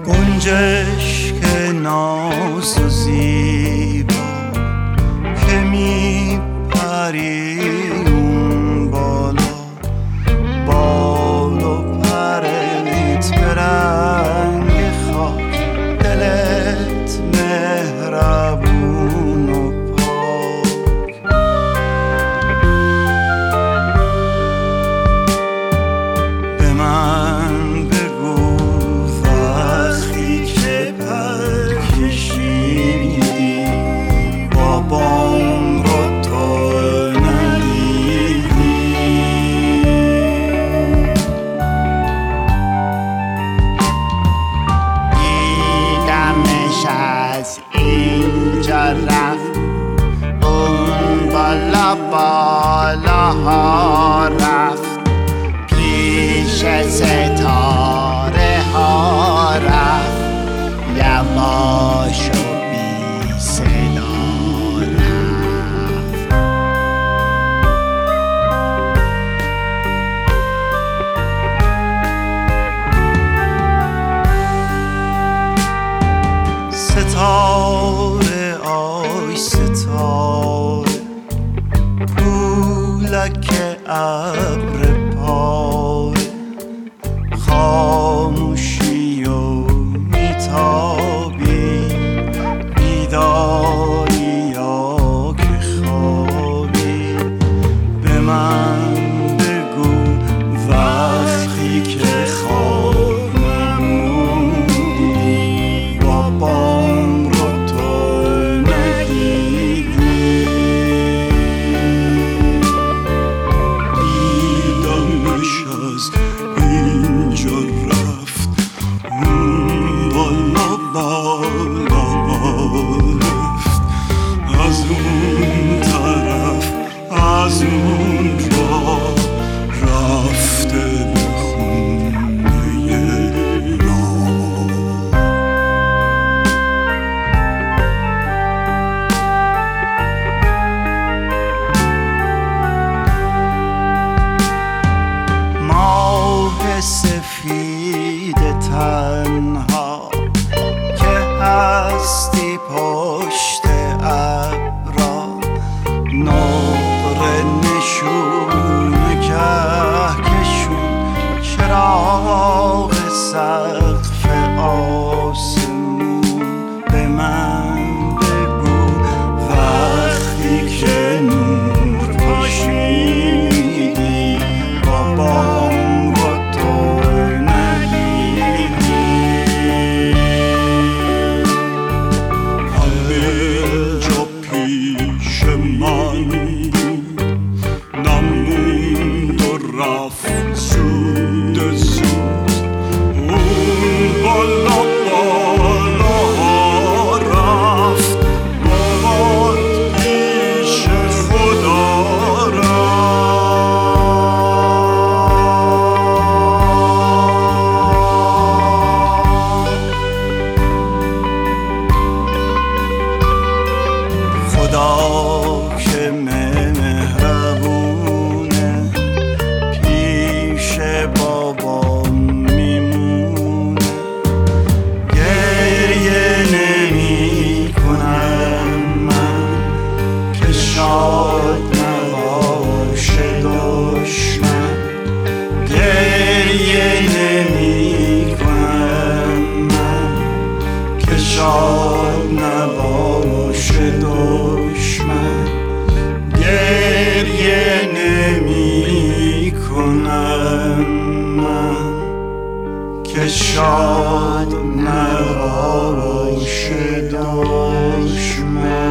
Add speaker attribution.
Speaker 1: گنجشک ناز و زیبا که می پری اون بالا، بال و پرت به رنگ خاک، دلت مهربون و پاک. به من بگو وقتی که پر کشیدی بابام رو تو ندیدی،
Speaker 2: دیدمش از اینجا رفت اون بالا بالاها رفت، پیش ستاره ها رفت، یواش و بی صدا رفت.
Speaker 1: ستاره آی ستاره، پولک ابر پاره، خاموشی و میتابی، بیداری یا که خوابی. به من بگو وقتی که خواب نمودی بابام رو تو ندیدی. دیدمش از اینجا رفت اون بالا بالا رفت، از اون طرف از اون راه رفته به خونه راه. ماه سفید تنها که هستی پشت ابرا، نقره نشون کهکشون، چراغ سقف آسمون. به من بگو وقتی که نور پاشیدی بابام رو تو ندیدی. همه جا پیش من نموند و رفت زود زود، اون بالا بالا رفت، باد پیش خدا رفت. خدا که مهربونه پیش بابام میمونه، گریه نمی کنم من که شاد نباشه دشمن، گریه نمی کنم من که شاد نباشه دشمن، گریه نمی کنم من که شاد نباشه دشمن.